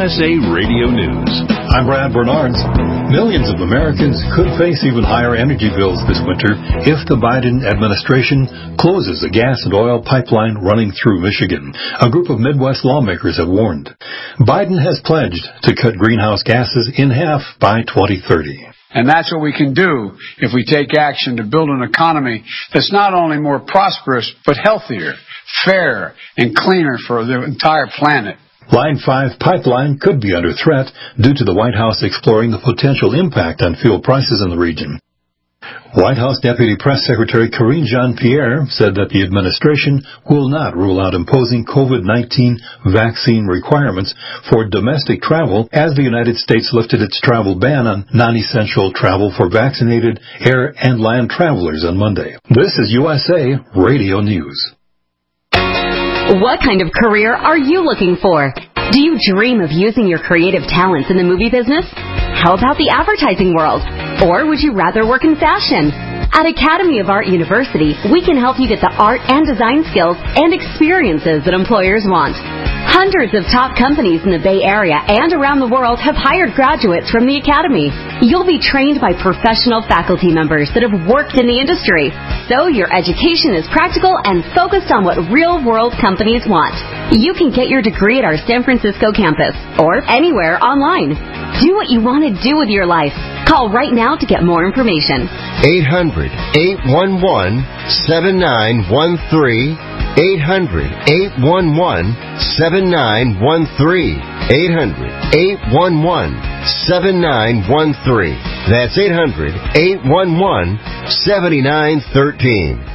USA Radio News. I'm Brad Bernards. Millions of Americans could face even higher energy bills this winter if the Biden administration closes a gas and oil pipeline running through Michigan. A group of Midwest lawmakers have warned. Biden has pledged to cut greenhouse gases in half by 2030. And that's what we can do if we take action to build an economy that's not only more prosperous, but healthier, fairer, and cleaner for the entire planet. Line 5 pipeline could be under threat due to the White House exploring the potential impact on fuel prices in the region. White House Deputy Press Secretary Karine Jean-Pierre said that the administration will not rule out imposing COVID-19 vaccine requirements for domestic travel as the United States lifted its travel ban on non-essential travel for vaccinated air and land travelers on Monday. This is USA Radio News. What kind of career are you looking for? Do you dream of using your creative talents in the movie business? How about the advertising world? Or would you rather work in fashion? At Academy of Art University, we can help you get the art and design skills and experiences that employers want. Hundreds of top companies in the Bay Area and around the world have hired graduates from the Academy. You'll be trained by professional faculty members that have worked in the industry, so your education is practical and focused on what real-world companies want. You can get your degree at our San Francisco campus or anywhere online. Do what you want to do with your life. Call right now to get more information. 800-811-7913. 800-811-7913. 800-811-7913. That's 800-811-7913.